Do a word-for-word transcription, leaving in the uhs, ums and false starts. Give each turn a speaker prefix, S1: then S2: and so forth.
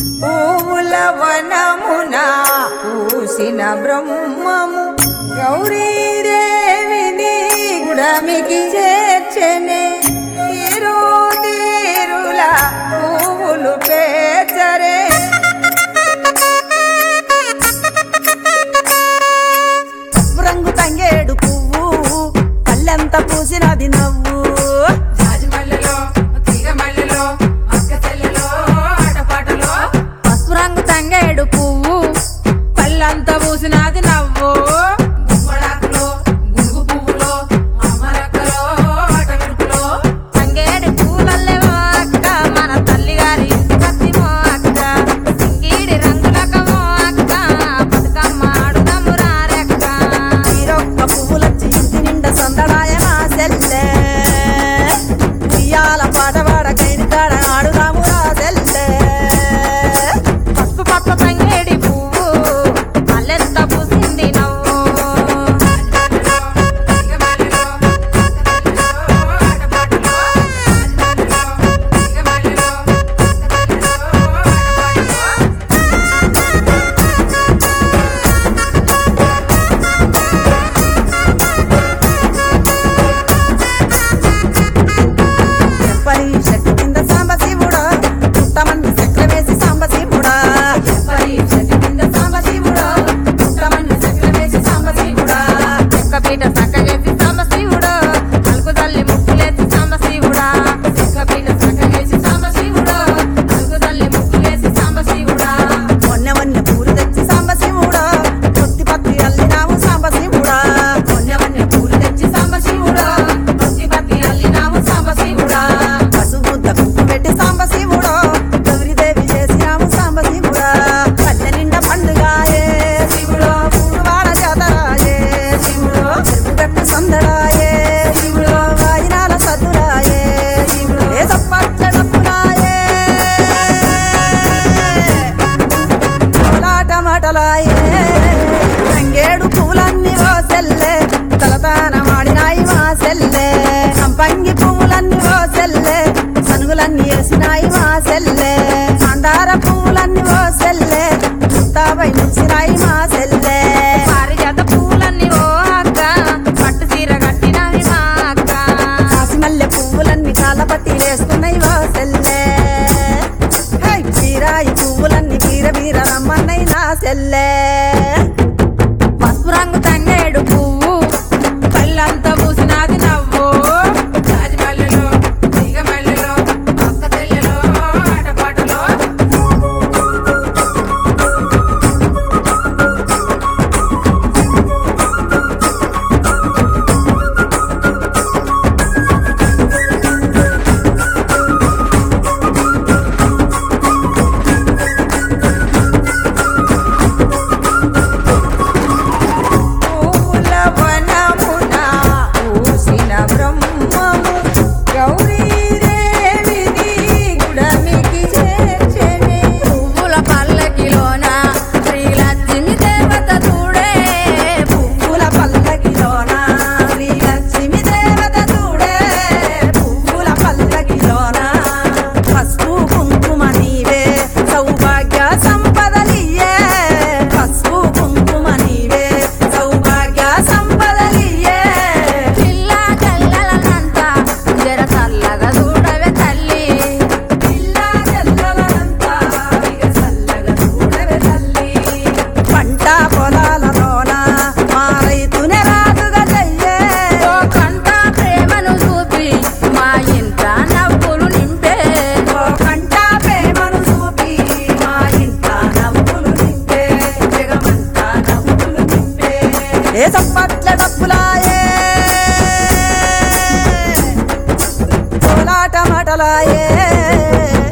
S1: పూల వనమున పూసిన బ్రహ్మము గౌరీదేవిని గుడమికి చేర్చెనే తీరు తీరుల పువ్వులు పేర్చరే
S2: రంగు తంగేడు పువ్వు పల్లెంత పూసినది నవ్వు పసుపు రంగు తంగేడు పువ్వు పల్లెంత పూసినది నవ్వు తంగేడు పూలల్లెవో అక్క మన తల్లిగారి కత్తిమో అక్క సింగిడి రంగులకమో అక్క బతుకమ్మ ఆడుదమ్ము రారెక్క ఈరొక్క పువ్వులొచ్చి ఇంటి నిండా సందడాయన సెల్లే ఉయ్యాల పాట పాడ కైని కాడ ఆడుదాము రా సెల్లే పసుపు పట్ల తంగేడి పువ్వు పల్లెంత పూసింది నవ్వు ఎవ్వరి చెట్టు కింద సాంబ శివుడా పుట్టమన్ను చక్ర వేసి సాంబ శివుడా ఎవ్వరి చెట్టు కింద సాంబ శివుడా పుట్టమన్ను చక్ర వేసి సాంబ శివుడా చెక్క పీట సక్క చేసి సాంబ శివుడా అలుకు తల్లి ముక్కులేసి సాంబ శివుడా చెక్క పీట సక్క చేసి సాంబ శివుడా అలుకు తల్లి ముక్కులేసి సాంబ శివుడా మొన్న మొన్న పూలు తెచ్చి సాంబ శివుడా కొత్తి పత్తి అల్లినాము సాంబ శివుడా మొన్న మొన్న పూలు తెచ్చి సాంబ శివుడా కొత్తి పత్తి అల్లినాము సాంబ శివుడా పసుముద్ద పువ్వు పెట్టి సాంబ శివుడా గౌరీదేవి చేసినాము సాంబ శివుడా పల్లె నిండా పండుగాయే శివుడు పూర్వాడ జాతరాయే శివుడు చెరువుగట్ట సందడాయే శివుడు వాయినాల సద్దురాయే శివుడు ఏ సప్పట్ల డప్పులాయే కోలాట మాటలాయే తంగేడు పూలన్నీ ఓ సెల్లే తలతాన మాడినాయి మా సెల్లే సంపంగి పువ్వులన్నీ ఓ సెల్లే సనుగులన్నీ వేసినాయి మా సెల్లే మందార పువ్వులన్నీ ఓ సెల్లే ముత్తాపై ముసినాయి మా సెల్లే పారిజాత పువ్వులన్నీ ఓ అక్క పట్టు చీర కట్టినవి మా అక్క కాసిమల్లె పువ్వులన్నీ కాళ్ళపట్టి వేసుకున్నాయి ఓ సెల్లే హై చీరాయి పువ్వులన్నీ బీర బీర రమ్మన్నాయి నా సెల్లే పసుపు రంగు తంగేడు పువ్వు పళ్ళంతా పూసినది నవ్వు
S1: పూల వనమున పూసిన బ్రహ్మము గౌరీదేవిని గుడమికి చేర్చెనే
S2: పువ్వుల పల్లకిలోన శ్రీలక్ష్మి దేవత చూడే పువ్వుల పల్లకిలోన శ్రీలక్ష్మి దేవత చూడే పువ్వుల పల్లకిలోన పసుపు కుంకుమ నీవే సౌభాగ్య సంపదలియే పసుపు కుంకుమ నీవే సౌభాగ్య సంపదలియే పిల్ల కల్లలనంతా జర చల్లగా చూడవే తల్లి పిల్ల కల్లలనంతా ఇక చల్లగా చూడవే తల్లి పంట పొలాలలోన మా రైతునే రాజుగా చెయ్యే ఓ కంట ప్రేమను చూపి మా ఇంట నవ్వులు నింపే ఓ కంట ప్రేమను చూపి మా ఇంట నవ్వులు నింపే జగమంతా నవ్వులు నింపే ఏ సప్పట్ల డప్పులాయే కోలాట మాటలాయే